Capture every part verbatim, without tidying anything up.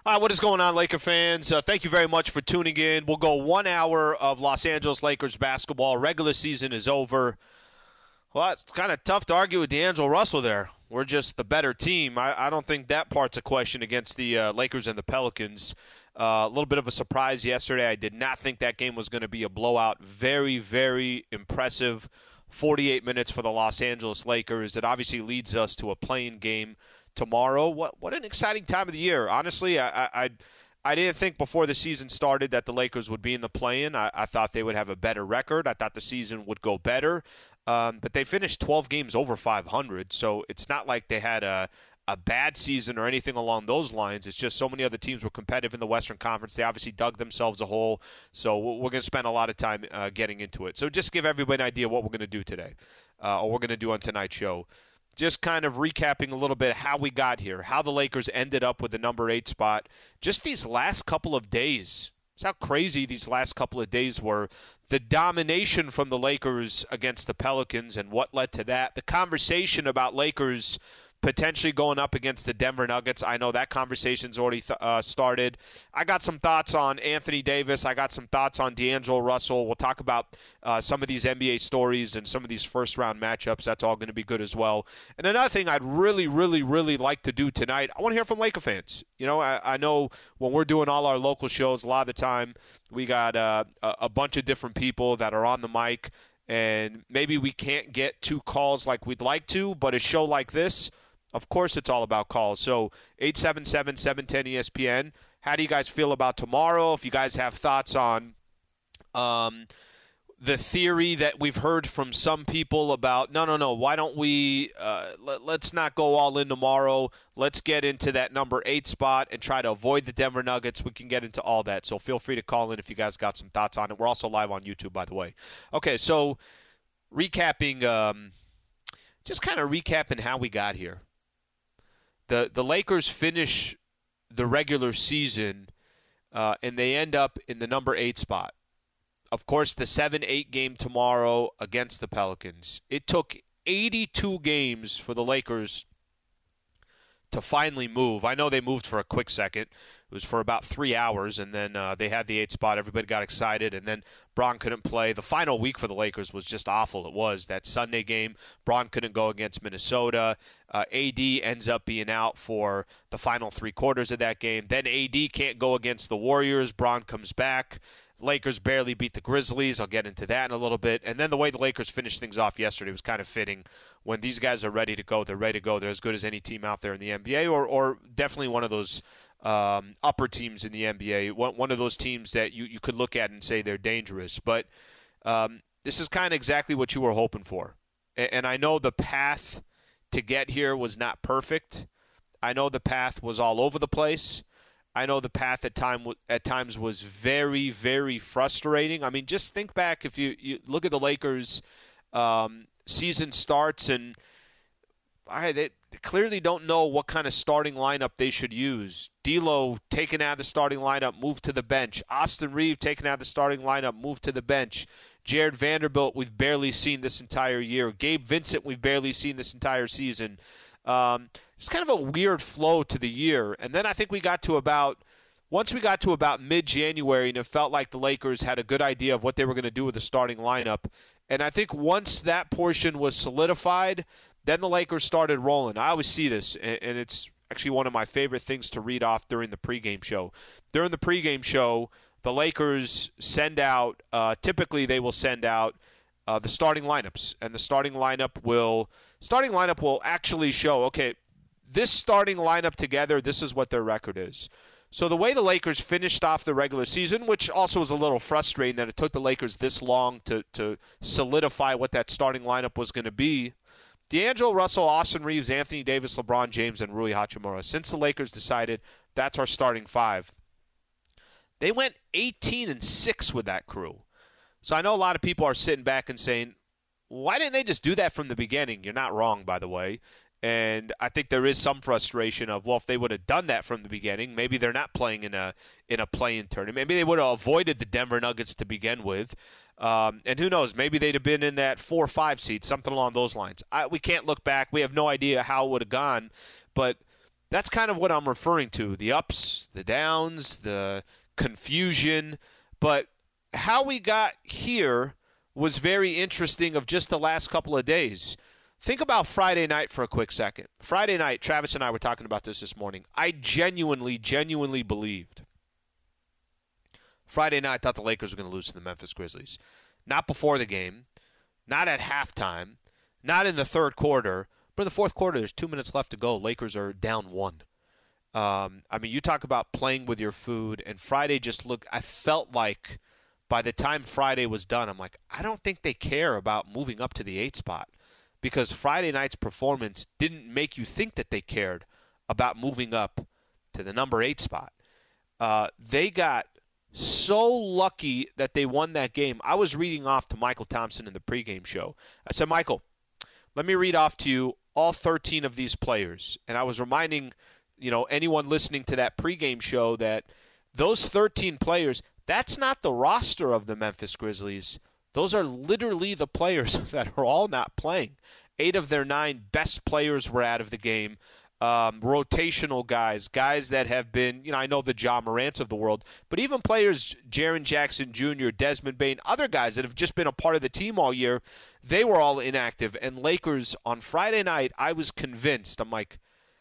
Uh, what is going on, Laker fans? Uh, thank you very much for tuning in. We'll go one hour of Los Angeles Lakers basketball. Regular season is over. Well, it's kind of tough to argue with D'Angelo Russell there. We're just the better team. I, I don't think that part's a question against the uh, Lakers and the Pelicans. Uh, a little bit of a surprise yesterday. I did not think that game was going to be a blowout. Very, very impressive forty-eight minutes for the Los Angeles Lakers. It obviously leads us to a play-in game tomorrow. What what an exciting time of the year. Honestly, I I, I didn't think before the season started that the Lakers would be in the play-in. I, I thought they would have a better record. I thought the season would go better. Um, but they finished twelve games over five hundred, so it's not like they had a, a bad season or anything along those lines. It's just so many other teams were competitive in the Western Conference. They obviously dug themselves a hole, so we're going to spend a lot of time uh, getting into it. So just give everybody an idea what we're going to do today, uh, or we're going to do on tonight's show. Just kind of recapping a little bit how we got here, how the Lakers ended up with the number eight spot. Just these last couple of days. It's how crazy these last couple of days were. The domination from the Lakers against the Pelicans and what led to that. The conversation about Lakers potentially going up against the Denver Nuggets. I know that conversation's already th- uh, started. I got some thoughts on Anthony Davis. I got some thoughts on D'Angelo Russell. We'll talk about uh, some of these N B A stories and some of these first-round matchups. That's all going to be good as well. And another thing I'd really, really, really like to do tonight, I want to hear from Laker fans. You know, I, I know when we're doing all our local shows, a lot of the time we got uh, a, a bunch of different people that are on the mic, and maybe we can't get to calls like we'd like to, but a show like this, of course it's all about calls. So eight seven seven, seven one zero, E S P N. How do you guys feel about tomorrow? If you guys have thoughts on um, the theory that we've heard from some people about, no, no, no, why don't we uh, let, let's not go all in tomorrow. Let's get into that number eight spot and try to avoid the Denver Nuggets. We can get into all that. So feel free to call in if you guys got some thoughts on it. We're also live on YouTube, by the way. Okay, so recapping, um, just kind of recapping how we got here. The the Lakers finish the regular season, uh, and they end up in the number eight spot. Of course, the seven eight game tomorrow against the Pelicans. It took eighty-two games for the Lakers to finally move. I know they moved for a quick second. It was for about three hours, and then uh, they had the eight spot. Everybody got excited, and then Bron couldn't play. The final week for the Lakers was just awful. It was that Sunday game. Bron couldn't go against Minnesota. Uh, A D ends up being out for the final three quarters of that game. Then A D can't go against the Warriors. Bron comes back. Lakers barely beat the Grizzlies. I'll get into that in a little bit. And then the way the Lakers finished things off yesterday was kind of fitting. When these guys are ready to go, they're ready to go. They're as good as any team out there in the N B A, or, or definitely one of those um, upper teams in the N B A, one, one of those teams that you, you could look at and say they're dangerous. But um, this is kind of exactly what you were hoping for. And, and I know the path to get here was not perfect. I know the path was all over the place. I know the path at time at times was very, very frustrating. I mean, just think back if you, you look at the Lakers' um, season starts, and all right, they clearly don't know what kind of starting lineup they should use. D'Lo taken out of the starting lineup, moved to the bench. Austin Reeves taken out of the starting lineup, moved to the bench. Jared Vanderbilt, we've barely seen this entire year. Gabe Vincent, we've barely seen this entire season. Um, it's kind of a weird flow to the year. And then I think we got to about, once we got to about mid-January, and it felt like the Lakers had a good idea of what they were going to do with the starting lineup. And I think once that portion was solidified, then the Lakers started rolling. I always see this, and it's actually one of my favorite things to read off during the pregame show. During the pregame show, the Lakers send out, uh, typically they will send out uh, the starting lineups, and the starting lineup will starting lineup will actually show, okay, this starting lineup together, this is what their record is. So the way the Lakers finished off the regular season, which also was a little frustrating that it took the Lakers this long to, to solidify what that starting lineup was going to be, D'Angelo Russell, Austin Reeves, Anthony Davis, LeBron James, and Rui Hachimura. Since the Lakers decided that's our starting five, they went eighteen and six with that crew. So I know a lot of people are sitting back and saying, why didn't they just do that from the beginning? You're not wrong, by the way. And I think there is some frustration of, well, if they would have done that from the beginning, maybe they're not playing in a in a play-in tournament. Maybe they would have avoided the Denver Nuggets to begin with. Um, and who knows, maybe they'd have been in that four or five seed, something along those lines. I, we can't look back. We have no idea how it would have gone. But That's kind of what I'm referring to, the ups, the downs, the confusion. But how we got here was very interesting of just the last couple of days. Think about Friday night for a quick second. Friday night, Travis and I were talking about this this morning. I genuinely, genuinely believed Friday night I thought the Lakers were going to lose to the Memphis Grizzlies. Not before the game, not at halftime, not in the third quarter, but in the fourth quarter, there's two minutes left to go. Lakers are down one. Um, I mean, you talk about playing with your food, and Friday just looked, I felt like by the time Friday was done, I'm like, I don't think they care about moving up to the eight spot, because Friday night's performance didn't make you think that they cared about moving up to the number eight spot. Uh, they got so lucky that they won that game. I was reading off to Michael Thompson in the pregame show. I said, Michael, let me read off to you all thirteen of these players. And I was reminding, you know, anyone listening to that pregame show that those thirteen players, that's not the roster of the Memphis Grizzlies. Those are literally the players that are all not playing. Eight of their nine best players were out of the game. Um, rotational guys, guys that have been, you know, I know the Ja Morants of the world, but even players, Jaren Jackson Junior, Desmond Bane, other guys that have just been a part of the team all year, they were all inactive. And Lakers on Friday night, I was convinced, I'm like,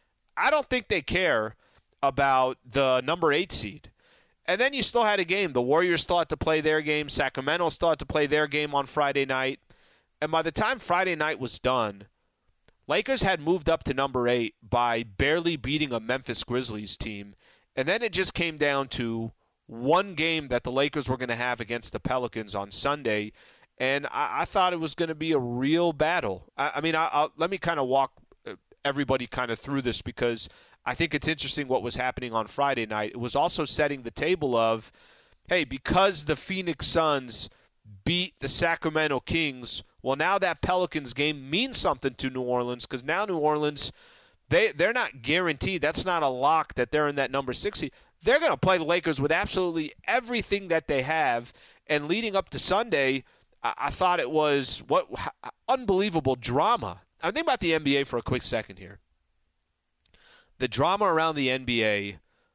I don't think they care about the number eight seed. And then you still had a game. The Warriors still had to play their game. Sacramento still had to play their game on Friday night. And by the time Friday night was done, Lakers had moved up to number eight by barely beating a Memphis Grizzlies team. And then it just came down to one game that the Lakers were going to have against the Pelicans on Sunday. And I, I thought it was going to be a real battle. I, I mean, I, I'll, let me kind of walk everybody kind of through this, because I think it's interesting what was happening on Friday night. It was also setting the table of, hey, because the Phoenix Suns beat the Sacramento Kings, well, now that Pelicans game means something to New Orleans, because now New Orleans, they, they're not guaranteed. That's not a lock that they're in that number sixty. They're going to play the Lakers with absolutely everything that they have. And leading up to Sunday, I, I thought it was what unbelievable drama. I think about the N B A for a quick second here. The drama around the N B A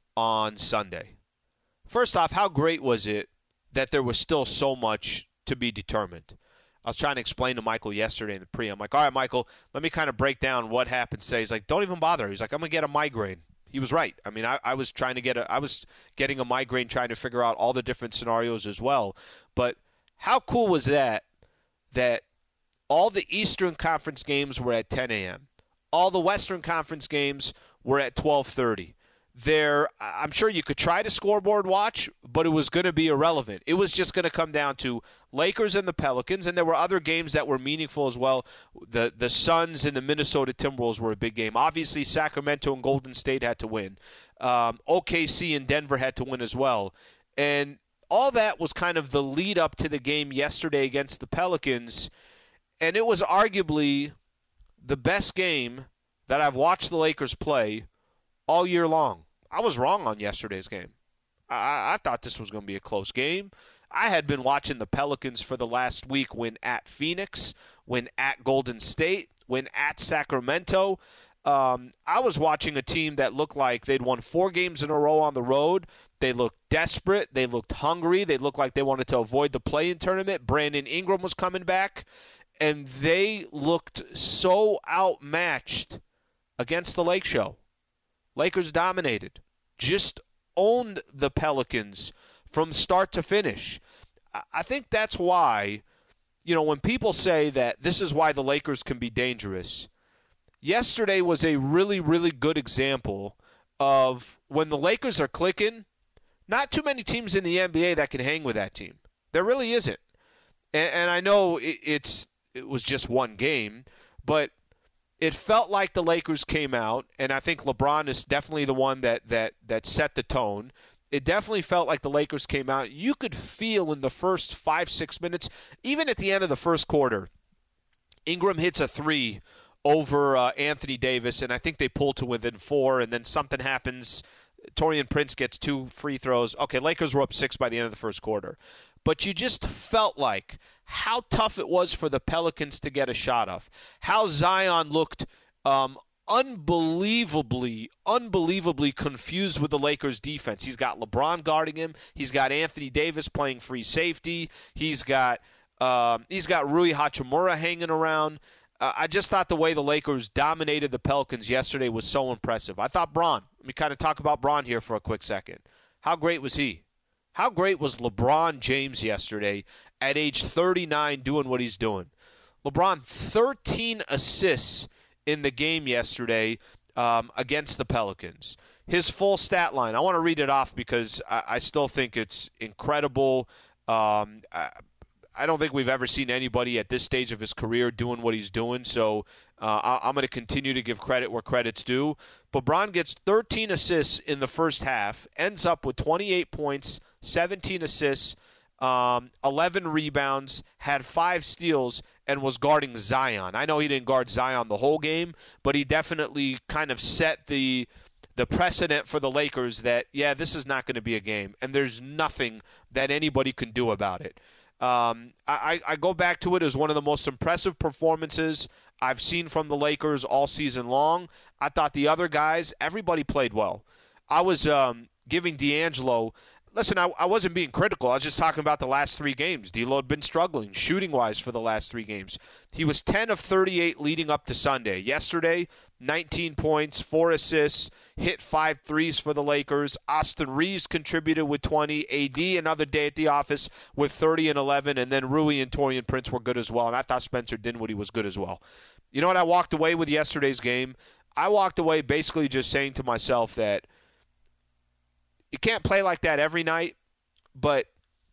on Sunday. First off, how great was it that there was still so much to be determined? I was trying to explain to Michael yesterday in the pre. I'm like, all right, Michael, let me kind of break down what happened today. He's like, don't even bother. He's like, I'm going to get a migraine. He was right. I mean, I, I was trying to get a, I was getting a migraine trying to figure out all the different scenarios as well. But how cool was that, that all the Eastern Conference games were at ten a.m. All the Western Conference games were at twelve thirty. There, I'm sure you could try to scoreboard watch, but it was going to be irrelevant. It was just going to come down to Lakers and the Pelicans, and there were other games that were meaningful as well. The the Suns and the Minnesota Timberwolves were a big game. Obviously, Sacramento and Golden State had to win. Um, O K C and Denver had to win as well. And all that was kind of the lead up to the game yesterday against the Pelicans, and it was arguably the best game that I've watched the Lakers play all year long. I was wrong on yesterday's game. I, I thought this was going to be a close game. I had been watching the Pelicans for the last week when at Phoenix, when at Golden State, when at Sacramento. Um, I was watching a team that looked like they'd won four games in a row on the road. They looked desperate. They looked hungry. They looked like they wanted to avoid the play-in tournament. Brandon Ingram was coming back, and they looked so outmatched against the Lake Show. Lakers dominated, just owned the Pelicans from start to finish. I think that's why, you know, when people say that this is why the Lakers can be dangerous, yesterday was a really, really good example of when the Lakers are clicking, not too many teams in the N B A that can hang with that team. There really isn't. And, and I know it, it's it was just one game, but it felt like the Lakers came out, and I think LeBron is definitely the one that that that set the tone. It definitely felt like the Lakers came out. You could feel in the first five, six minutes, even at the end of the first quarter, Ingram hits a three over uh, Anthony Davis, and I think they pull to within four, and then something happens. Taurean Prince gets two free throws. Okay, Lakers were up six by the end of the first quarter. But you just felt like how tough it was for the Pelicans to get a shot off. How Zion looked um, unbelievably, unbelievably confused with the Lakers defense. He's got LeBron guarding him. He's got Anthony Davis playing free safety. He's got um, he's got Rui Hachimura hanging around. Uh, I just thought the way the Lakers dominated the Pelicans yesterday was so impressive. I thought Bron, let me kind of talk about Bron here for a quick second. How great was he? How great was LeBron James yesterday at age thirty-nine doing what he's doing? LeBron, thirteen assists in the game yesterday um, against the Pelicans. His full stat line, I want to read it off because I, I still think it's incredible. Um, I, I don't think we've ever seen anybody at this stage of his career doing what he's doing, so uh, I, I'm going to continue to give credit where credit's due. But Bron gets thirteen assists in the first half, ends up with twenty-eight points, seventeen assists, um, eleven rebounds, had five steals, and was guarding Zion. I know he didn't guard Zion the whole game, but he definitely kind of set the the precedent for the Lakers that, yeah, this is not going to be a game, and there's nothing that anybody can do about it. Um, I, I go back to it as one of the most impressive performances I've seen from the Lakers all season long. I thought the other guys, everybody played well. I was um, giving D'Angelo – listen, I, I wasn't being critical. I was just talking about the last three games. D'Lo had been struggling shooting-wise for the last three games. He was ten of thirty-eight leading up to Sunday. Yesterday, nineteen points, four assists, hit five threes for the Lakers. Austin Reeves contributed with twenty. A D another day at the office with thirty and eleven. And then Rui and Taurean Prince were good as well. And I thought Spencer Dinwiddie was good as well. You know what I walked away with yesterday's game? I walked away basically just saying to myself that you can't play like that every night, but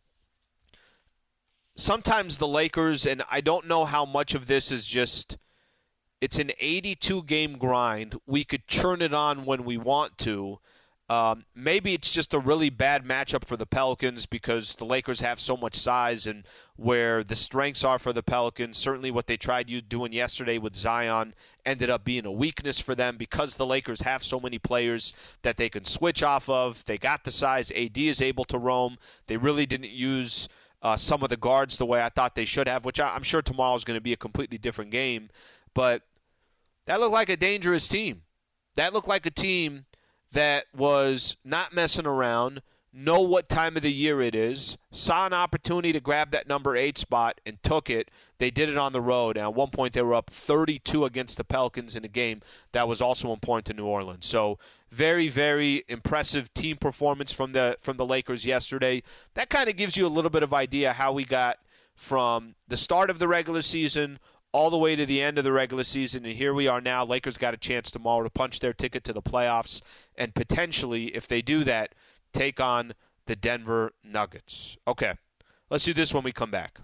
sometimes the Lakers, and I don't know how much of this is just, it's an eighty-two game grind. We could churn it on when we want to. Um, maybe it's just a really bad matchup for the Pelicans because the Lakers have so much size and where the strengths are for the Pelicans. Certainly what they tried doing yesterday with Zion ended up being a weakness for them because the Lakers have so many players that they can switch off of. They got the size. A D is able to roam. They really didn't use uh, some of the guards the way I thought they should have, which I'm sure tomorrow is going to be a completely different game. But that looked like a dangerous team. That looked like a team that was not messing around, know what time of the year it is, saw an opportunity to grab that number eight spot and took it. They did it on the road, and at one point they were up thirty-two against the Pelicans in a game that was also important to New Orleans. So very, very impressive team performance from the from the Lakers yesterday. That kind of gives you a little bit of idea how we got from the start of the regular season all the way to the end of the regular season, and here we are now. Lakers got a chance tomorrow to punch their ticket to the playoffs and potentially, if they do that, take on the Denver Nuggets. Okay, let's do this when we come back.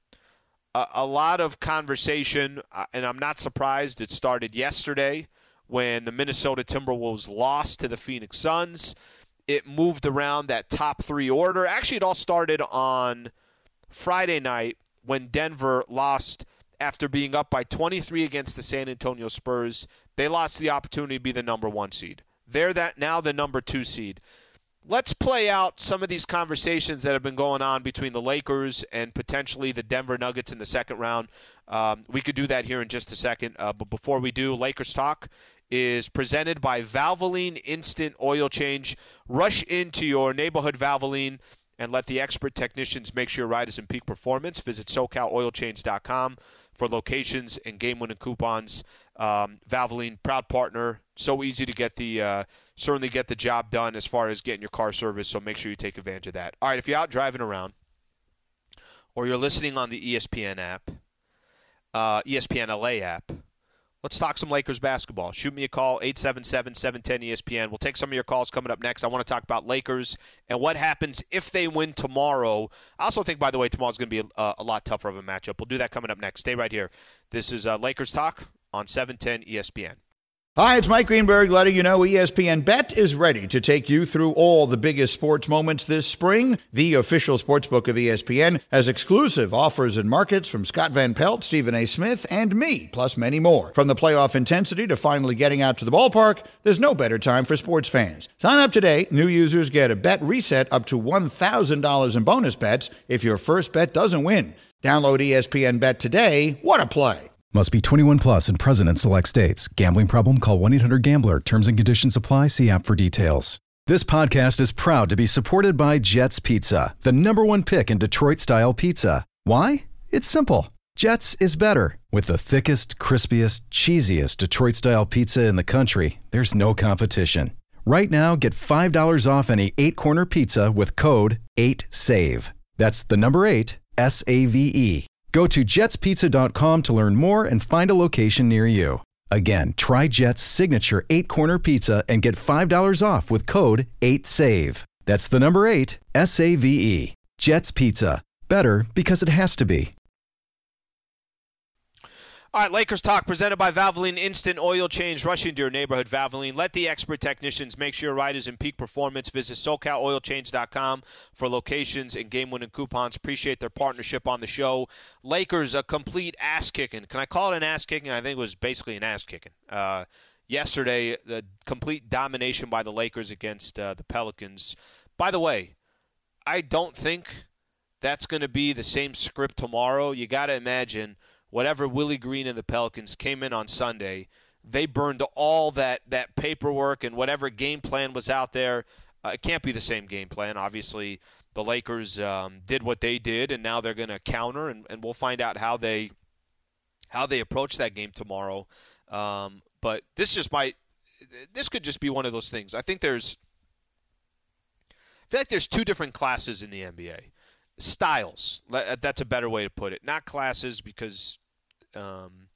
A, a lot of conversation, uh, and I'm not surprised. It started yesterday when the Minnesota Timberwolves lost to the Phoenix Suns. It moved around that top three order. Actually, it all started on Friday night when Denver lost after being up by twenty-three against the San Antonio Spurs. They lost the opportunity to be the number one seed. They're that now the number two seed. Let's play out some of these conversations that have been going on between the Lakers and potentially the Denver Nuggets in the second round. Um, we could do that here in just a second. Uh, but before we do, Lakers Talk is presented by Valvoline Instant Oil Change. Rush into your neighborhood Valvoline and let the expert technicians make sure your ride is in peak performance. Visit so cal oil change dot com for locations and game-winning coupons. Um, Valvoline, proud partner. So easy to get the uh, certainly get the job done as far as getting your car serviced, so make sure you take advantage of that. All right, if you're out driving around or you're listening on the E S P N app, uh, E S P N L A app, let's talk some Lakers basketball. Shoot me a call, eight seven seven, seven one zero, E S P N. We'll take some of your calls coming up next. I want to talk about Lakers and what happens if they win tomorrow. I also think, by the way, tomorrow's going to be a, a lot tougher of a matchup. We'll do that coming up next. Stay right here. This is uh, Lakers Talk on seven ten E S P N. Hi, it's Mike Greenberg letting you know E S P N Bet is ready to take you through all the biggest sports moments this spring. The official sportsbook of E S P N has exclusive offers and markets from Scott Van Pelt, Stephen A. Smith, and me, plus many more. From the playoff intensity to finally getting out to the ballpark, there's no better time for sports fans. Sign up today. New users get a bet reset up to one thousand dollars in bonus bets if your first bet doesn't win. Download E S P N Bet today. What a play. Must be twenty-one plus and present in select states. Gambling problem? Call one eight hundred gambler. Terms and conditions apply. See app for details. This podcast is proud to be supported by Jets Pizza, the number one pick in Detroit-style pizza. Why? It's simple. Jets is better. With the thickest, crispiest, cheesiest Detroit-style pizza in the country, there's no competition. Right now, get five dollars off any eight-corner pizza with code eight save. That's the number eight, S A V E. Go to jets pizza dot com to learn more and find a location near you. Again, try Jet's signature eight-corner pizza and get five dollars off with code eight save. That's the number eight, S A V E. Jet's Pizza. Better because it has to be. All right, Lakers Talk presented by Valvoline Instant Oil Change. Rush into your neighborhood, Valvoline. Let the expert technicians make sure your ride is in peak performance. Visit socal oil change dot com for locations and game-winning coupons. Appreciate their partnership on the show. Lakers, a complete ass-kicking. Can I call it an ass-kicking? I think it was basically an ass-kicking. Uh, yesterday, the complete domination by the Lakers against uh, the Pelicans. By the way, I don't think that's going to be the same script tomorrow. You got to imagine whatever Willie Green and the Pelicans came in on Sunday, they burned all that, that paperwork and whatever game plan was out there. Uh, it can't be the same game plan. Obviously, the Lakers um, did what they did, and now they're going to counter, and, and we'll find out how they how they approach that game tomorrow. Um, but this just might this could just be one of those things. I think there's I feel like there's two different classes in the N B A. Styles, that's a better way to put it. Not classes, because um,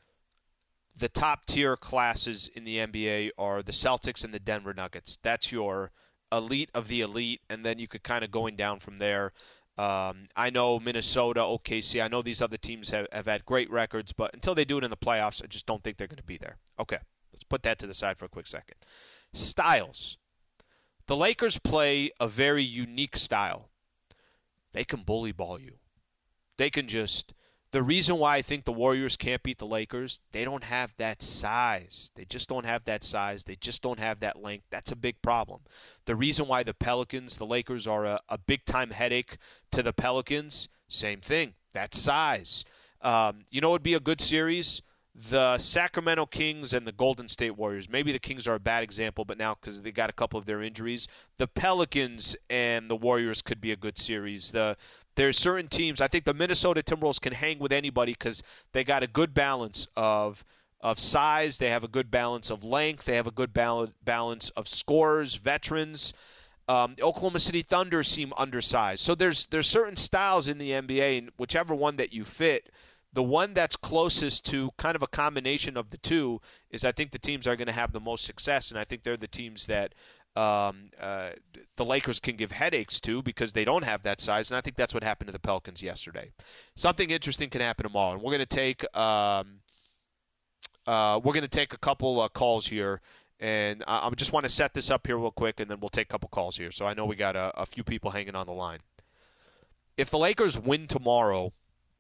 the top-tier classes in the N B A are the Celtics and the Denver Nuggets. That's your elite of the elite, and then you could kind of going down from there. Um, I know Minnesota, O K C, I know these other teams have, have had great records, but until they do it in the playoffs, I just don't think they're going to be there. Okay, let's put that to the side for a quick second. Styles. The Lakers play a very unique style. They can bully ball you. They can just – the reason why I think the Warriors can't beat the Lakers, they don't have that size. They just don't have that size. They just don't have that length. That's a big problem. The reason why the Pelicans, the Lakers, are a, a big-time headache to the Pelicans, same thing. That size. Um, you know what would be a good series? The Sacramento Kings and the Golden State Warriors. Maybe the Kings are a bad example, but now because they got a couple of their injuries, the Pelicans and the Warriors could be a good series. The There's certain teams. I think the Minnesota Timberwolves can hang with anybody because they got a good balance of of size. They have a good balance of length. They have a good bal- balance of scorers, veterans. Um, the Oklahoma City Thunder seem undersized. So there's there's certain styles in the N B A, and whichever one that you fit. The one that's closest to kind of a combination of the two is I think the teams are going to have the most success, and I think they're the teams that um, uh, the Lakers can give headaches to because they don't have that size, and I think that's what happened to the Pelicans yesterday. Something interesting can happen tomorrow, and we're going to take um, uh, we're going to take a couple uh, calls here, and I, I just want to set this up here real quick, and then we'll take a couple calls here. So I know we got a, a few people hanging on the line. If the Lakers win tomorrow,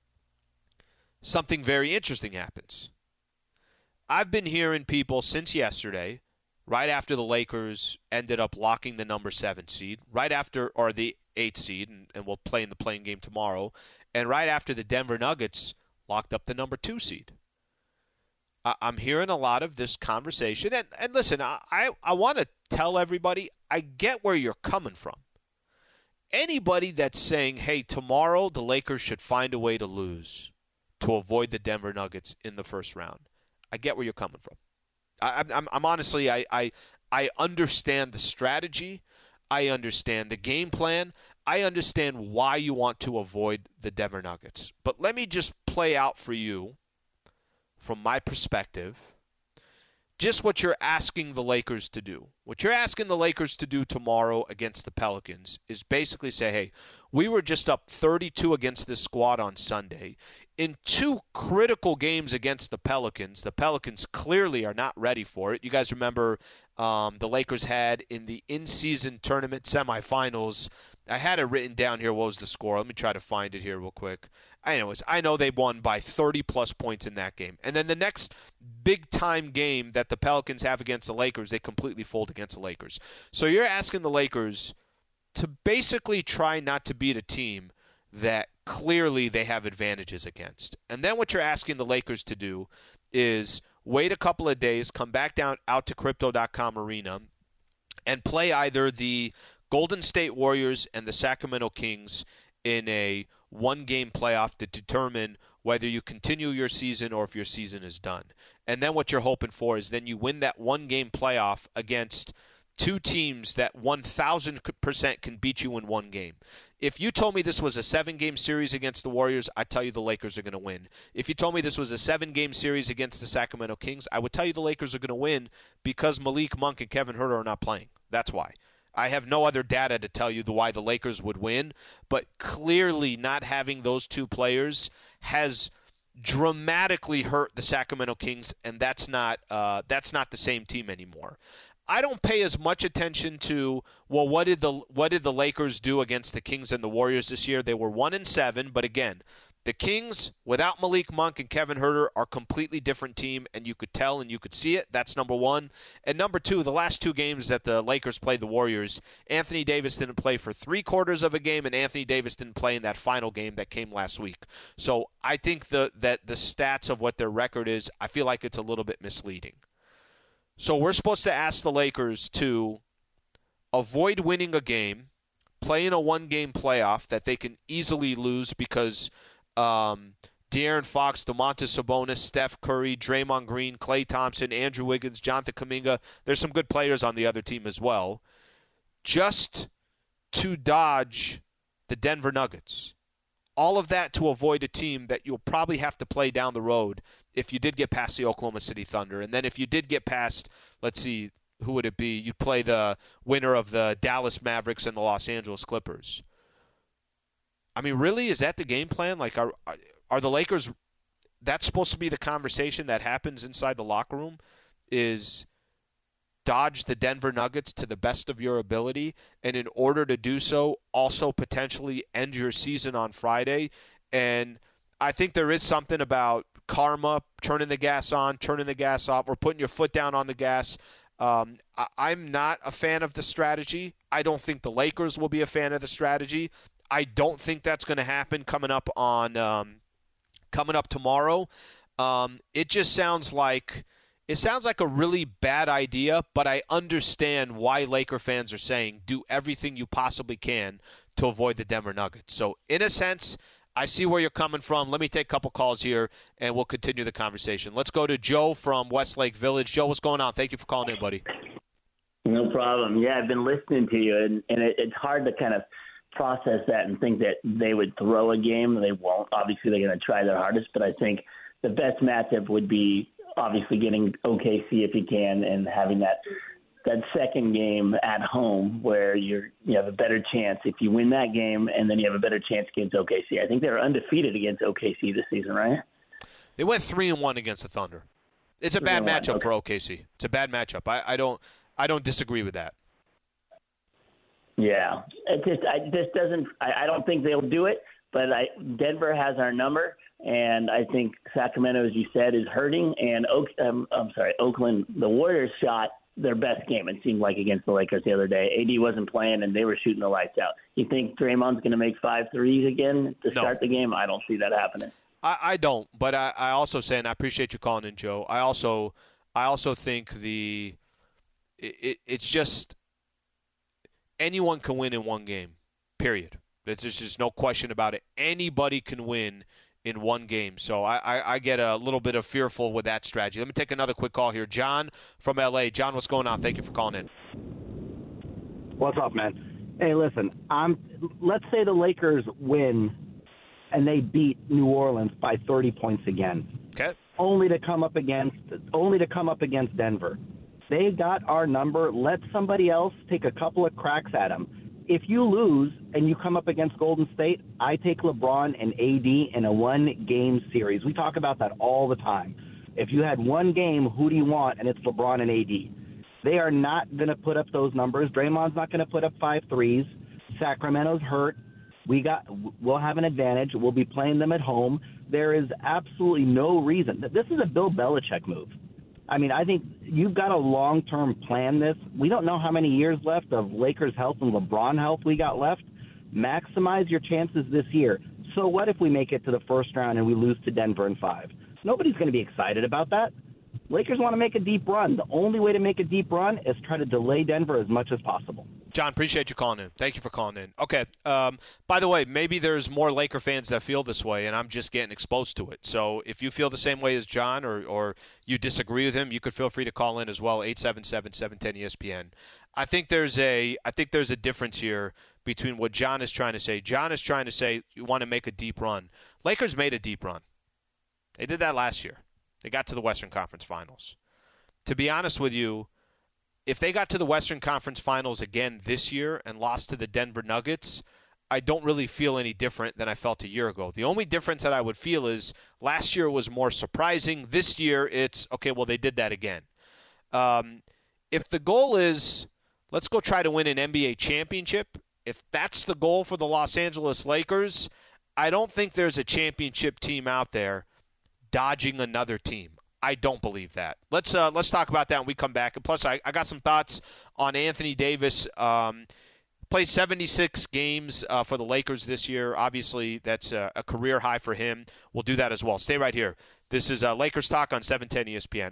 something very interesting happens. I've been hearing people since yesterday, right after the Lakers ended up locking the number seven seed, right after, or the eighth seed, and, and we'll play in the playing game tomorrow, and right after the Denver Nuggets locked up the number two seed. I, I'm hearing a lot of this conversation, and, and listen, I, I, I want to tell everybody, I get where you're coming from. Anybody that's saying, hey, tomorrow the Lakers should find a way to lose to avoid the Denver Nuggets in the first round. I get where you're coming from. I, I'm, I'm honestly, I, I, I understand the strategy. I understand the game plan. I understand why you want to avoid the Denver Nuggets. But let me just play out for you, from my perspective, just what you're asking the Lakers to do. What you're asking the Lakers to do tomorrow against the Pelicans is basically say, hey, we were just up thirty-two against this squad on Sunday. In two critical games against the Pelicans, the Pelicans clearly are not ready for it. You guys remember um, the Lakers had in the in-season tournament semifinals, I had it written down here, what was the score? Let me try to find it here real quick. Anyways, I know they won by thirty-plus points in that game. And then the next big-time game that the Pelicans have against the Lakers, they completely fold against the Lakers. So you're asking the Lakers to basically try not to beat a team that clearly they have advantages against. And then what you're asking the Lakers to do is wait a couple of days, come back down out to Crypto dot com Arena, and play either the Golden State Warriors and the Sacramento Kings in a one-game playoff to determine whether you continue your season or if your season is done. And then what you're hoping for is then you win that one-game playoff against two teams that one thousand percent can beat you in one game. If you told me this was a seven-game series against the Warriors, I'd tell you the Lakers are going to win. If you told me this was a seven-game series against the Sacramento Kings, I would tell you the Lakers are going to win because Malik Monk and Kevin Huerter are not playing. That's why. I have no other data to tell you the why the Lakers would win, but clearly not having those two players has dramatically hurt the Sacramento Kings, and that's not uh, that's not the same team anymore. I don't pay as much attention to, well, what did the what did the Lakers do against the Kings and the Warriors this year? They were one and seven, but again, the Kings without Malik Monk and Kevin Huerter are a completely different team, and you could tell and you could see it. That's number one. And number two, the last two games that the Lakers played the Warriors, Anthony Davis didn't play for three quarters of a game, and Anthony Davis didn't play in that final game that came last week. So I think the that the stats of what their record is, I feel like it's a little bit misleading. So we're supposed to ask the Lakers to avoid winning a game, play in a one-game playoff that they can easily lose because um, De'Aaron Fox, Domantas Sabonis, Steph Curry, Draymond Green, Klay Thompson, Andrew Wiggins, Jonathan Kuminga, there's some good players on the other team as well, just to dodge the Denver Nuggets. All of that to avoid a team that you'll probably have to play down the road if you did get past the Oklahoma City Thunder. And then if you did get past, let's see, who would it be? You'd play the winner of the Dallas Mavericks and the Los Angeles Clippers. I mean, really, is that the game plan? Like, are are the Lakers – that's supposed to be the conversation that happens inside the locker room is dodge the Denver Nuggets to the best of your ability, and in order to do so, also potentially end your season on Friday. And I think there is something about karma, turning the gas on, turning the gas off, or putting your foot down on the gas. Um, I, I'm not a fan of the strategy. I don't think the Lakers will be a fan of the strategy. I don't think that's going to happen coming up on um, coming up tomorrow. Um, it just sounds like it sounds like a really bad idea, but I understand why Laker fans are saying do everything you possibly can to avoid the Denver Nuggets. So in a sense, I see where you're coming from. Let me take a couple calls here, and we'll continue the conversation. Let's go to Joe from Westlake Village. Joe, what's going on? Thank you for calling in, buddy. No problem. Yeah, I've been listening to you, and, and it, it's hard to kind of process that and think that they would throw a game. They won't. Obviously, they're going to try their hardest, but I think the best matchup would be obviously getting O K C if you can and having that that second game at home where you're you have a better chance if you win that game, and then you have a better chance against O K C. I think they were undefeated against O K C this season, right? They went three and one against the Thunder. It's a bad matchup okay. for O K C. It's a bad matchup. I, I don't I don't disagree with that. Yeah, it just I just doesn't. I, I don't think they'll do it. But I, Denver has our number, and I think Sacramento, as you said, is hurting. And Oak, um, I'm sorry, Oakland, the Warriors shot their best game, it seemed like, against the Lakers the other day. A D wasn't playing, and they were shooting the lights out. You think Draymond's going to make five threes again to no. start the game? I don't see that happening. I, I don't, but I, I also say, and I appreciate you calling in, Joe. I also, I also think the, it, it, it's just anyone can win in one game. Period. There's just no question about it. Anybody can win in one game. So I, I, I get a little bit of fearful with that strategy. Let me take another quick call here. John from L A. John, what's going on? Thank you for calling in. What's up, man? Hey, listen, I'm. let's say the Lakers win and they beat New Orleans by thirty points again. Okay. Only to come up against only to come up against Denver. They got our number. Let somebody else take a couple of cracks at them. If you lose and you come up against Golden State, I take LeBron and A D in a one-game series. We talk about that all the time. If you had one game, who do you want? And it's LeBron and A D. They are not going to put up those numbers. Draymond's not going to put up five threes. Sacramento's hurt. We got, we'll have an advantage. We'll be playing them at home. There is absolutely no reason. This is a Bill Belichick move. I mean, I think you've got a long-term plan this. We don't know how many years left of Lakers health and LeBron health we got left. Maximize your chances this year. So what if we make it to the first round and we lose to Denver in five? Nobody's going to be excited about that. Lakers want to make a deep run. The only way to make a deep run is try to delay Denver as much as possible. John, appreciate you calling in. Thank you for calling in. Okay. Um, by the way, maybe there's more Laker fans that feel this way, and I'm just getting exposed to it. So if you feel the same way as John or, or you disagree with him, you could feel free to call in as well, eight seven seven, seven one zero, E S P N. I think there's a I think there's a difference here between what John is trying to say. John is trying to say you want to make a deep run. Lakers made a deep run. They did that last year. They got to the Western Conference Finals. To be honest with you, if they got to the Western Conference Finals again this year and lost to the Denver Nuggets, I don't really feel any different than I felt a year ago. The only difference that I would feel is last year was more surprising. This year it's, okay, well, they did that again. Um, if the goal is, let's go try to win an N B A championship, if that's the goal for the Los Angeles Lakers, I don't think there's a championship team out there dodging another team. I don't believe that. Let's uh, let's talk about that when we come back. And plus, I, I got some thoughts on Anthony Davis. Um, played seventy-six games uh, for the Lakers this year. Obviously, that's a, a career high for him. We'll do that as well. Stay right here. This is uh, Lakers Talk on seven ten E S P N.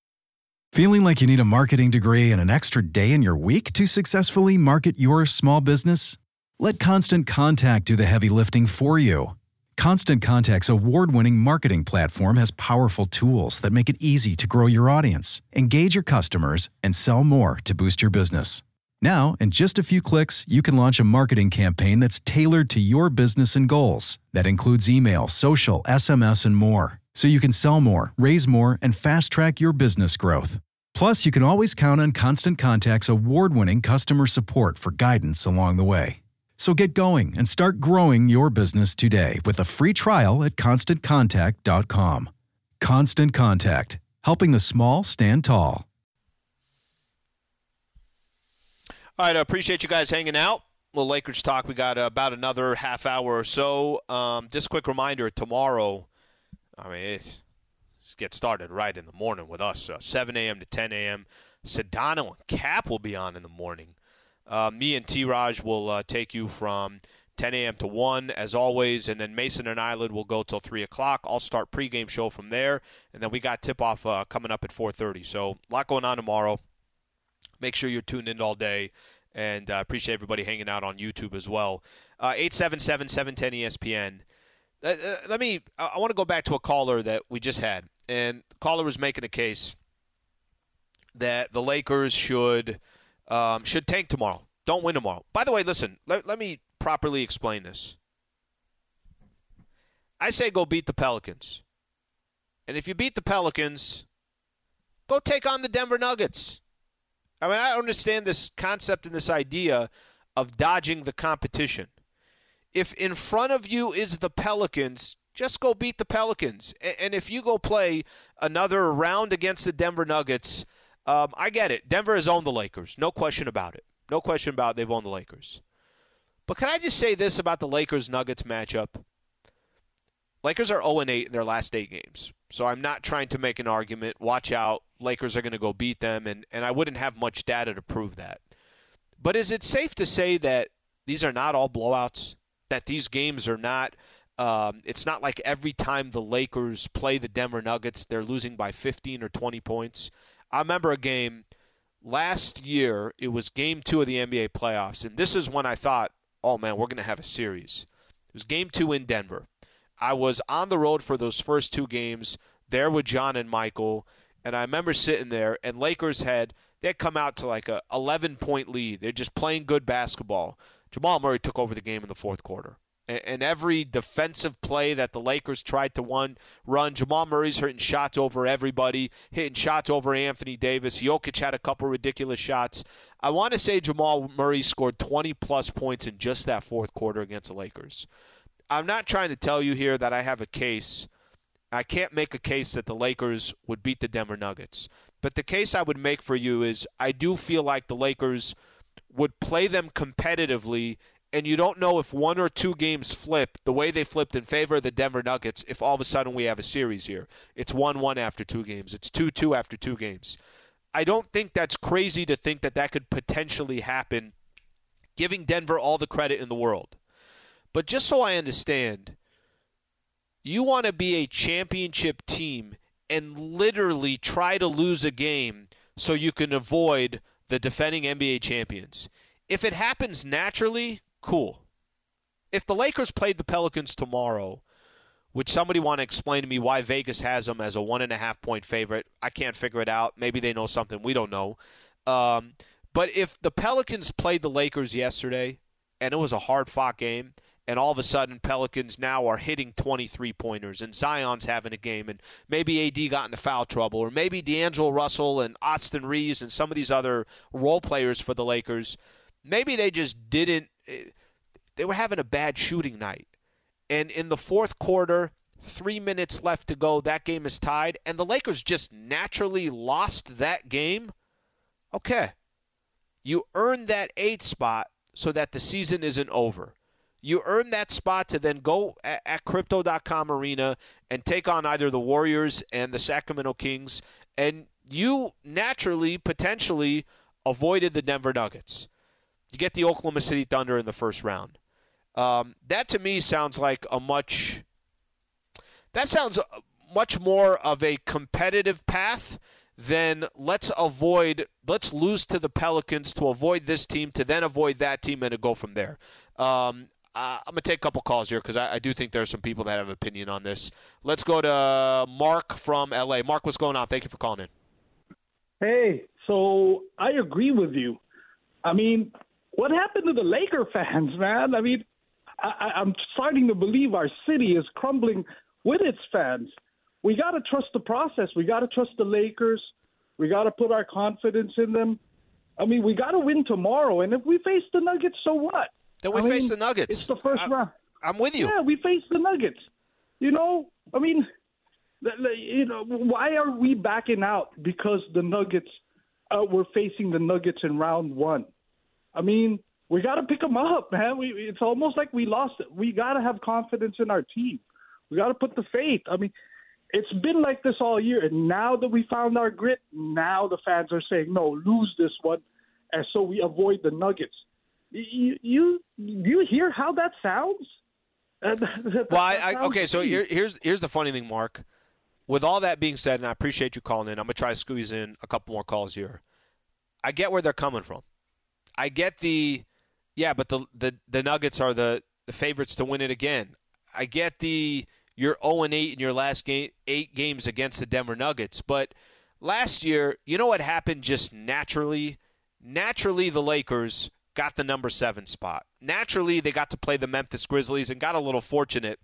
Feeling like you need a marketing degree and an extra day in your week to successfully market your small business? Let Constant Contact do the heavy lifting for you. Constant Contact's award-winning marketing platform has powerful tools that make it easy to grow your audience, engage your customers, and sell more to boost your business. Now, in just a few clicks, you can launch a marketing campaign that's tailored to your business and goals. That includes email, social, S M S, and more. So you can sell more, raise more, and fast-track your business growth. Plus, you can always count on Constant Contact's award-winning customer support for guidance along the way. So get going and start growing your business today with a free trial at constant contact dot com. Constant Contact, helping the small stand tall. All right, I appreciate you guys hanging out. Little Lakers talk. We got uh, about another half hour or so. Um, just a quick reminder, tomorrow, I mean, it's, it's get started right in the morning with us, uh, seven a.m. to ten a.m. Sedano and Cap will be on in the morning. Uh, me and T-Raj will uh, take you from ten a.m. to one, as always, and then Mason and Island will go till three o'clock. I'll start pregame show from there, and then we got tip-off uh, coming up at four thirty. So a lot going on tomorrow. Make sure you're tuned in all day, and I uh, appreciate everybody hanging out on YouTube as well. Uh, eight seven seven, seven one zero E S P N. Uh, uh, let me – I want to go back to a caller that we just had, and the caller was making a case that the Lakers should – Um, should tank tomorrow. Don't win tomorrow. By the way, listen, let, let me properly explain this. I say go beat the Pelicans. And if you beat the Pelicans, go take on the Denver Nuggets. I mean, I understand this concept and this idea of dodging the competition. If in front of you is the Pelicans, just go beat the Pelicans. And, and if you go play another round against the Denver Nuggets, Um, I get it. Denver has owned the Lakers. No question about it. No question about it. They've owned the Lakers. But can I just say this about the Lakers-Nuggets matchup? Lakers are oh and eight in their last eight games. So I'm not trying to make an argument. Watch out. Lakers are going to go beat them, and, and I wouldn't have much data to prove that. But is it safe to say that these are not all blowouts? That these games are not um, – it's not like every time the Lakers play the Denver Nuggets, they're losing by fifteen or twenty points? I remember a game last year, it was game two of the N B A playoffs, and this is when I thought, oh, man, we're going to have a series. It was game two in Denver. I was on the road for those first two games there with John and Michael, and I remember sitting there, and Lakers had – they had come out to like a eleven-point lead. They're just playing good basketball. Jamal Murray took over the game in the fourth quarter. And every defensive play that the Lakers tried to run, run, Jamal Murray's hitting shots over everybody, hitting shots over Anthony Davis. Jokic had a couple ridiculous shots. I want to say Jamal Murray scored twenty-plus points in just that fourth quarter against the Lakers. I'm not trying to tell you here that I have a case. I can't make a case that the Lakers would beat the Denver Nuggets. But the case I would make for you is I do feel like the Lakers would play them competitively, and you don't know if one or two games flip the way they flipped in favor of the Denver Nuggets if all of a sudden we have a series here. It's one one after two games. It's two two after two games. I don't think that's crazy to think that that could potentially happen, giving Denver all the credit in the world. But just so I understand, You want to be a championship team and literally try to lose a game so you can avoid the defending N B A champions. If it happens naturally, cool. If the Lakers played the Pelicans tomorrow, which somebody want to explain to me why Vegas has them as a one and a half point favorite, I can't figure it out. Maybe they know something we don't know. Um, but if the Pelicans played the Lakers yesterday and it was a hard-fought game, and all of a sudden Pelicans now are hitting twenty-three pointers, and Zion's having a game, and maybe A D got into foul trouble, or maybe D'Angelo Russell and Austin Reeves and some of these other role players for the Lakers, maybe they just didn't – they were having a bad shooting night. And in the fourth quarter, three minutes left to go, that game is tied, and the Lakers just naturally lost that game. Okay. You earned that eighth spot so that the season isn't over. You earned that spot to then go at, at Crypto dot com Arena and take on either the Warriors and the Sacramento Kings, and you naturally, potentially, avoided the Denver Nuggets. You get the Oklahoma City Thunder in the first round. Um, that to me sounds like a much that sounds much more of a competitive path than let's avoid let's lose to the Pelicans to avoid this team to then avoid that team and to go from there. Um, uh, I'm gonna take a couple calls here because I, I do think there's some people that have an opinion on this. Let's go to Mark from L A. Mark, what's going on? Thank you for calling in. Hey, so I agree with you. I mean, what happened to the Laker fans, man? I mean. I, I'm starting to believe our city is crumbling with its fans. We got to trust the process. We got to trust the Lakers. We got to put our confidence in them. I mean, we got to win tomorrow. And if we face the Nuggets, so what? Then we I face mean, the Nuggets. It's the first I, round. I'm with you. Yeah, we face the Nuggets. You know, I mean, you know, why are we backing out because the Nuggets uh, were facing the Nuggets in round one? I mean, we got to pick them up, man. We, it's almost like we lost it. We got to have confidence in our team. We got to put the faith. I mean, it's been like this all year. And now that we found our grit, now the fans are saying, no, lose this one. And so we avoid the Nuggets. You you, you hear how that sounds? Uh, that, well, I, that I, sounds okay, so cheap. here, here's here's the funny thing, Mark. With all that being said, and I appreciate you calling in, I'm going to try to squeeze in a couple more calls here. I get where they're coming from. I get the – yeah, but the, the the Nuggets are the, the favorites to win it again. I get the you're oh and eight in your last game, eight games against the Denver Nuggets. But last year, you know what happened just naturally? Naturally, the Lakers got the number seven spot. Naturally, they got to play the Memphis Grizzlies and got a little fortunate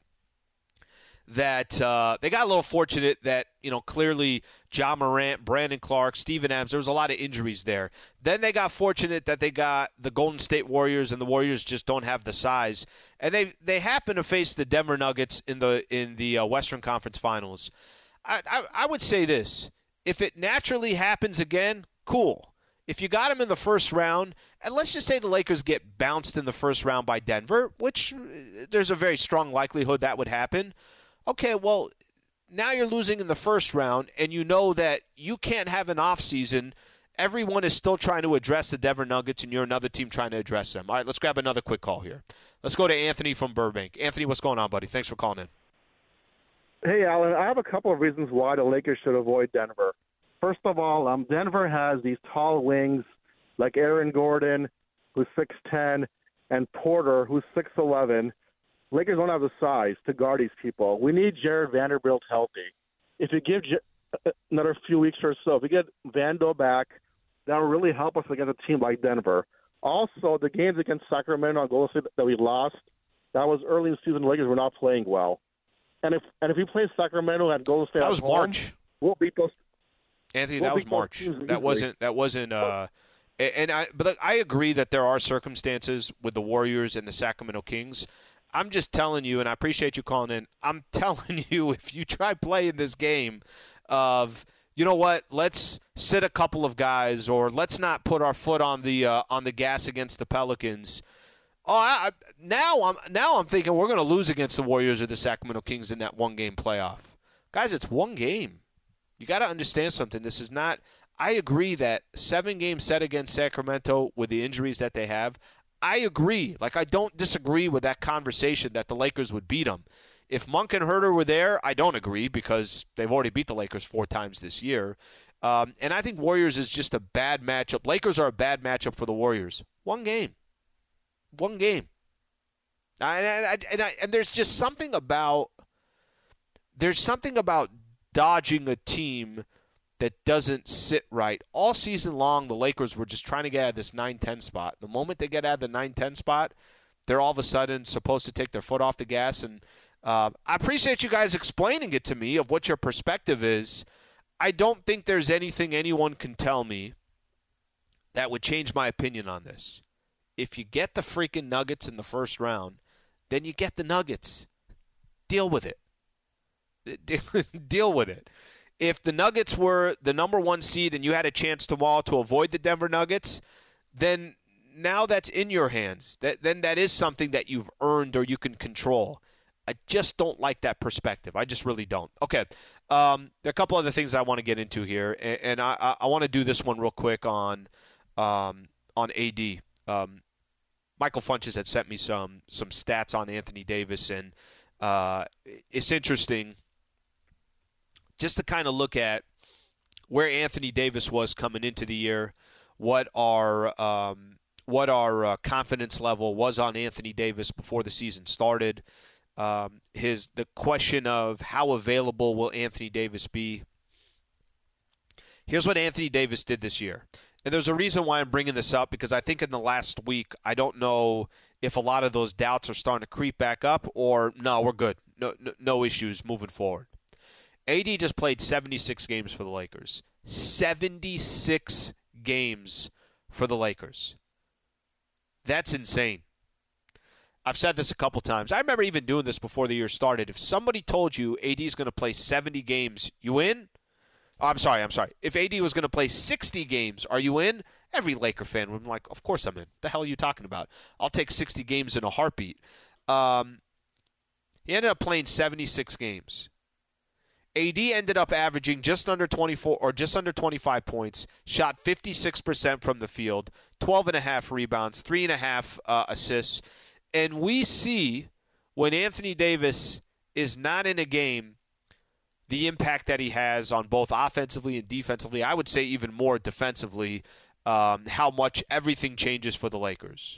that uh, they got a little fortunate that, you know, clearly Ja Morant, Brandon Clark, Steven Adams, there was a lot of injuries there. Then they got fortunate that they got the Golden State Warriors, and the Warriors just don't have the size. And they they happen to face the Denver Nuggets in the in the uh, Western Conference Finals. I, I I would say this. If it naturally happens again, cool. If you got them in the first round, and let's just say the Lakers get bounced in the first round by Denver, which there's a very strong likelihood that would happen. Okay, well, now you're losing in the first round, and you know that you can't have an offseason. Everyone is still trying to address the Denver Nuggets, and you're another team trying to address them. All right, let's grab another quick call here. Let's go to Anthony from Burbank. Anthony, what's going on, buddy? Thanks for calling in. Hey, Alan, I have a couple of reasons why the Lakers should avoid Denver. First of all, um, Denver has these tall wings like Aaron Gordon, who's six ten, and Porter, who's six eleven. Lakers don't have the size to guard these people. We need Jared Vanderbilt healthy. If you give J- another few weeks or so, if we get Vando back, that will really help us against a team like Denver. Also, the games against Sacramento and Golden State that we lost, that was early in the season. The Lakers were not playing well. And if and if we play Sacramento and Golden State, that at was home, March. We'll beat those. Anthony, we'll that was beat March. those teams That wasn't. That wasn't. Uh, and I, but look, I agree that there are circumstances with the Warriors and the Sacramento Kings. I'm just telling you, and I appreciate you calling in. I'm telling you, if you try playing this game of, you know what, let's sit a couple of guys, or let's not put our foot on the uh, on the gas against the Pelicans. Oh, I, I, now I'm now I'm thinking we're going to lose against the Warriors or the Sacramento Kings in that one game playoff. Guys, it's one game. You got to understand something. This is not. I agree that seven games set against Sacramento with the injuries that they have. I agree. Like, I don't disagree with that conversation that the Lakers would beat them. If Monk and Herter were there, I don't agree because they've already beat the Lakers four times this year. Um, and I think Warriors is just a bad matchup. Lakers are a bad matchup for the Warriors. One game. One game. And, and, and, I, and there's just something about there's something about dodging a team that doesn't sit right. All season long, the Lakers were just trying to get out of this nine ten spot. The moment they get out of the nine ten spot, they're all of a sudden supposed to take their foot off the gas. And uh, I appreciate you guys explaining it to me of what your perspective is. I don't think there's anything anyone can tell me that would change my opinion on this. If you get the freaking Nuggets in the first round, then you get the Nuggets. Deal with it. Deal with it. If the Nuggets were the number one seed and you had a chance tomorrow to avoid the Denver Nuggets, then now that's in your hands. That, then that is something that you've earned or you can control. I just don't like that perspective. I just really don't. Okay, um, there are a couple other things I want to get into here, and, and I, I, I want to do this one real quick on um, on A D. Um, Michael Funches had sent me some some stats on Anthony Davis, and uh, it's interesting just to kind of look at where Anthony Davis was coming into the year, what our um, what our uh, confidence level was on Anthony Davis before the season started. Um, his the question of how available will Anthony Davis be. Here's what Anthony Davis did this year. And there's a reason why I'm bringing this up, because I think in the last week, I don't know if a lot of those doubts are starting to creep back up or no, we're good. No, no, no issues moving forward. A D just played seventy-six games for the Lakers. seventy-six games for the Lakers. That's insane. I've said this a couple times. I remember even doing this before the year started. If somebody told you A D is going to play seventy games, you in? Oh, I'm sorry, I'm sorry. If A D was going to play sixty games, are you in? Every Laker fan would be like, of course I'm in. The hell are you talking about? I'll take sixty games in a heartbeat. Um, he ended up playing seventy-six games. A D ended up averaging just under twenty-four or just under twenty-five points, shot fifty-six percent from the field, twelve and a half rebounds, three and a half uh, assists. And we see when Anthony Davis is not in a game, the impact that he has on both offensively and defensively, I would say even more defensively, um, how much everything changes for the Lakers.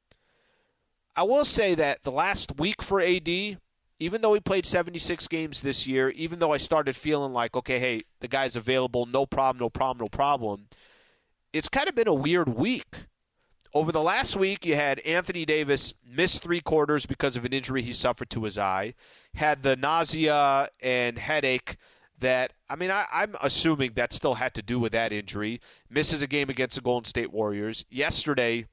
I will say that the last week for A D, even though he played seventy-six games this year, even though I started feeling like, okay, hey, the guy's available, no problem, no problem, no problem, it's kind of been a weird week. Over the last week, you had Anthony Davis miss three quarters because of an injury he suffered to his eye, had the nausea and headache that, I mean, I, I'm assuming that still had to do with that injury, misses a game against the Golden State Warriors. Yesterday,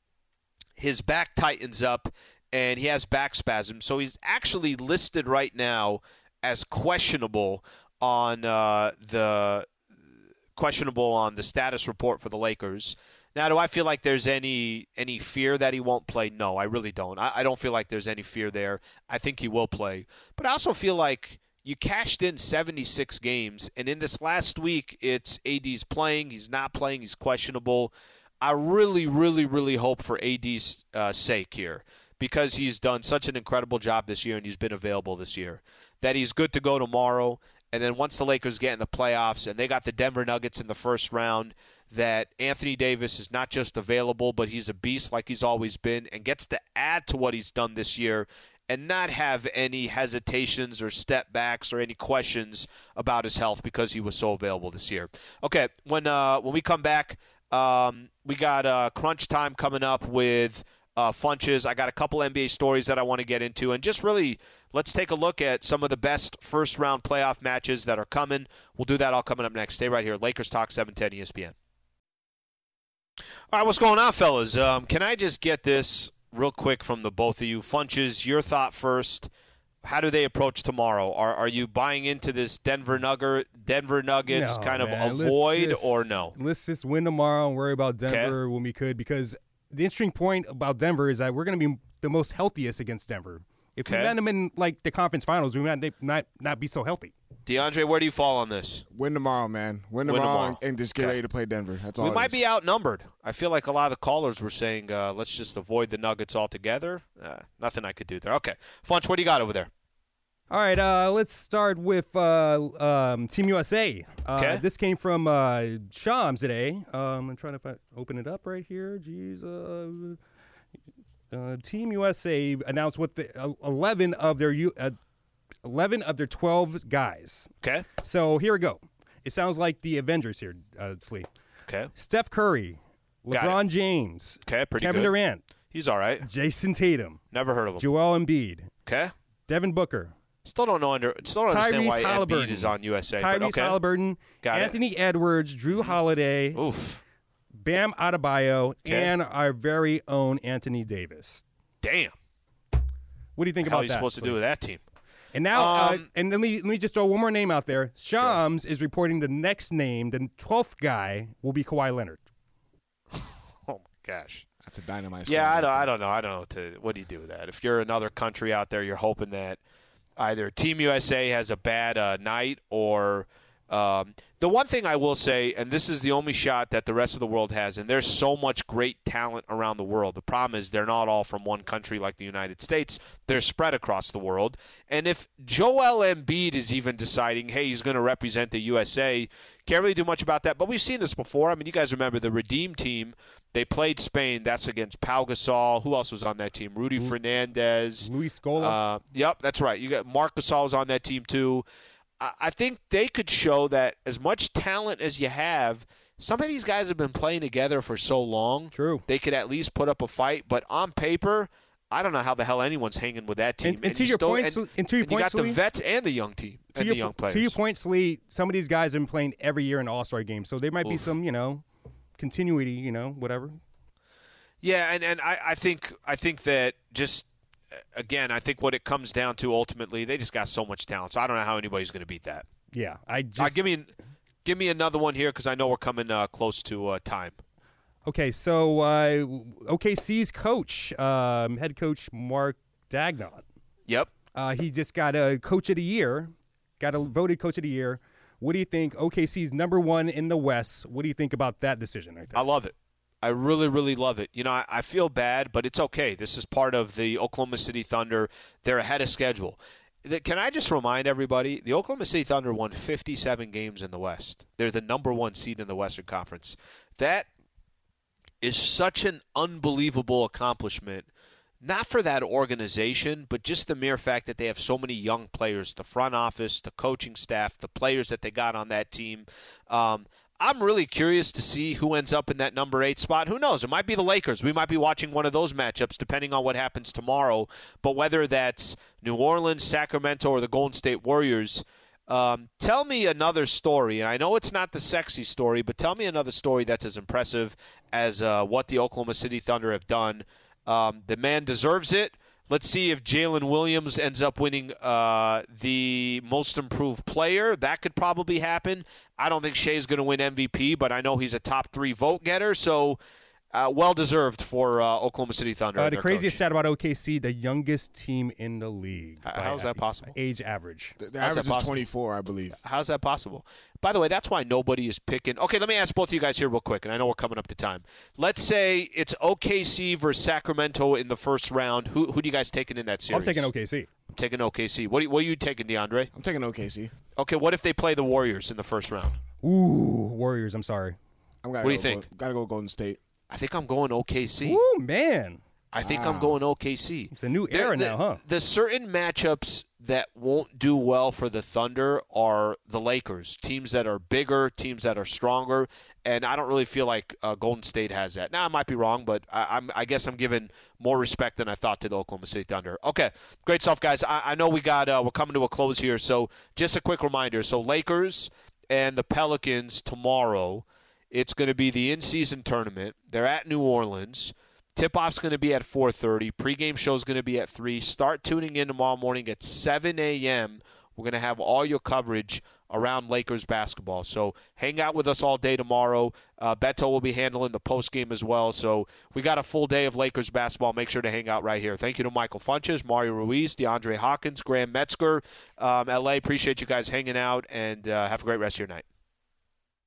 his back tightens up, and he has back spasms. So he's actually listed right now as questionable on uh, the questionable on the status report for the Lakers. Now, do I feel like there's any any fear that he won't play? No, I really don't. I, I don't feel like there's any fear there. I think he will play. But I also feel like you cashed in seventy-six games, and in this last week, it's A D's playing, he's not playing, he's questionable. I really, really, really hope for A D's uh, sake here, because he's done such an incredible job this year and he's been available this year, that he's good to go tomorrow. And then once the Lakers get in the playoffs and they got the Denver Nuggets in the first round, that Anthony Davis is not just available, but he's a beast like he's always been and gets to add to what he's done this year and not have any hesitations or step backs or any questions about his health because he was so available this year. Okay, when uh, when we come back, um, we got uh, crunch time coming up with uh, Funches. I got a couple N B A stories that I want to get into, and just really let's take a look at some of the best first-round playoff matches that are coming. We'll do that all coming up next. Stay right here. Lakers Talk, seven ten E S P N. All right, what's going on, fellas? Um, can I just get this real quick from the both of you? Funches, your thought first. How do they approach tomorrow? Are are you buying into this Denver Nugget, Denver Nuggets no, kind man. of avoid just, or no? Let's just win tomorrow and worry about Denver okay. when we could, because the interesting point about Denver is that we're going to be the most healthiest against Denver. If okay. we met them in like the conference finals, we might not not be so healthy. DeAndre, where do you fall on this? Win tomorrow, man. Win tomorrow, Win tomorrow. And, and just get okay. ready to play Denver. That's all. We it might is. be outnumbered. I feel like a lot of the callers were saying, uh, let's just avoid the Nuggets altogether. Uh, nothing I could do there. Okay. Funch, what do you got over there? All right, uh, let's start with uh, um, Team U S A. Uh, okay. This came from uh, Shams today. Um, I'm trying to find, open it up right here. Jeez. Uh, uh, Team U S A announced what the uh, eleven of their U, uh, eleven of their twelve guys. Okay. So here we go. It sounds like the Avengers here, uh, Slee. Okay. Steph Curry, LeBron James, okay, pretty Kevin good. Durant. He's all right. Jason Tatum. Never heard of him. Joel Embiid. Okay. Devin Booker. Still don't know under. Still don't understand why Embiid is on U S A. Tyrese but okay. Halliburton. Got Anthony it. Edwards. Drew Holiday. Oof. Bam Adebayo. Okay. And our very own Anthony Davis. Damn. What do you think How about are you that? supposed to do with that team? And now, um, uh, and let me let me just throw one more name out there. Shams yeah. is reporting the next name, the twelfth guy, will be Kawhi Leonard. Oh my gosh. That's a dynamite. Yeah, I don't, I don't know. I don't know. To, what do you do with that? If you're another country out there, you're hoping that either Team U S A has a bad uh, night or um, the one thing I will say, and this is the only shot that the rest of the world has, and there's so much great talent around the world. The problem is they're not all from one country like the United States. They're spread across the world. And if Joel Embiid is even deciding, hey, he's going to represent the U S A, can't really do much about that. But we've seen this before. I mean, you guys remember the Redeem team. They played Spain. That's against Pau Gasol. Who else was on that team? Rudy Lu- Fernandez. Luis Scola. Uh, yep, that's right. You got Marc Gasol was on that team too. I, I think they could show that as much talent as you have, some of these guys have been playing together for so long. True. They could at least put up a fight. But on paper, I don't know how the hell anyone's hanging with that team. And, and, and to your still, point, and, and to your and point, you got Slee, the vets and the young team to and your, the young players. To your point, Slee, some of these guys have been playing every year in All-Star games, so there might Oof. be some, you know, continuity, you know, whatever. Yeah, and, and I, I think I think that just again, I think what it comes down to ultimately, they just got so much talent. So I don't know how anybody's going to beat that. Yeah, I just uh, give me give me another one here because I know we're coming uh, close to uh, time. Okay, so uh, O K C's coach, um, head coach Mark Daigneault. Yep. Uh, he just got a coach of the year, got a voted coach of the year. What do you think? O K C's number one in the West. What do you think about that decision right there? I love it. I really, really love it. You know, I, I feel bad, but it's okay. This is part of the Oklahoma City Thunder. They're ahead of schedule. Can I just remind everybody, the Oklahoma City Thunder won fifty-seven games in the West. They're the number one seed in the Western Conference. That is such an unbelievable accomplishment, not for that organization, but just the mere fact that they have so many young players, the front office, the coaching staff, the players that they got on that team. Um, I'm really curious to see who ends up in that number eight spot. Who knows? It might be the Lakers. We might be watching one of those matchups depending on what happens tomorrow. But whether that's New Orleans, Sacramento, or the Golden State Warriors, um, tell me another story. And I know it's not the sexy story, but tell me another story that's as impressive as uh, what the Oklahoma City Thunder have done. Um, the man deserves it. Let's see if Jalen Williams ends up winning uh, the most improved player. That could probably happen. I don't think Shea's going to win M V P, but I know he's a top three vote getter. So uh, well-deserved for uh, Oklahoma City Thunder. Uh, the craziest stat about O K C, the youngest team in the league. How is that possible? Age average. The, the average is twenty-four, I believe. How's that possible? By the way, that's why nobody is picking. Okay, let me ask both of you guys here real quick, and I know we're coming up to time. Let's say it's O K C versus Sacramento in the first round. Who who do you guys taking in that series? I'm taking O K C. I'm taking O K C. What, do, what are you taking, DeAndre? I'm taking O K C. Okay, what if they play the Warriors in the first round? Ooh, Warriors, I'm sorry. I'm gotta what do go, you think? Got to go Golden State. I think I'm going O K C. Ooh, man. I think wow. I'm going O K C. It's a new era the, now, huh? The certain matchups that won't do well for the Thunder are the Lakers, teams that are bigger, teams that are stronger, and I don't really feel like uh, Golden State has that. Now, I might be wrong, but I, I'm, I guess I'm giving more respect than I thought to the Oklahoma City Thunder. Okay, great stuff, guys. I, I know we got uh, we're coming to a close here, so just a quick reminder. So Lakers and the Pelicans tomorrow. It's going to be the in-season tournament. They're at New Orleans. Tip-off's going to be at four thirty. Pre-game show's going to be at three. Start tuning in tomorrow morning at seven a.m. We're going to have all your coverage around Lakers basketball. So hang out with us all day tomorrow. Uh, Beto will be handling the post-game as well. So we got a full day of Lakers basketball. Make sure to hang out right here. Thank you to Michael Funches, Mario Ruiz, DeAndre Hawkins, Graham Metzger. Um, L A, appreciate you guys hanging out, and uh, have a great rest of your night.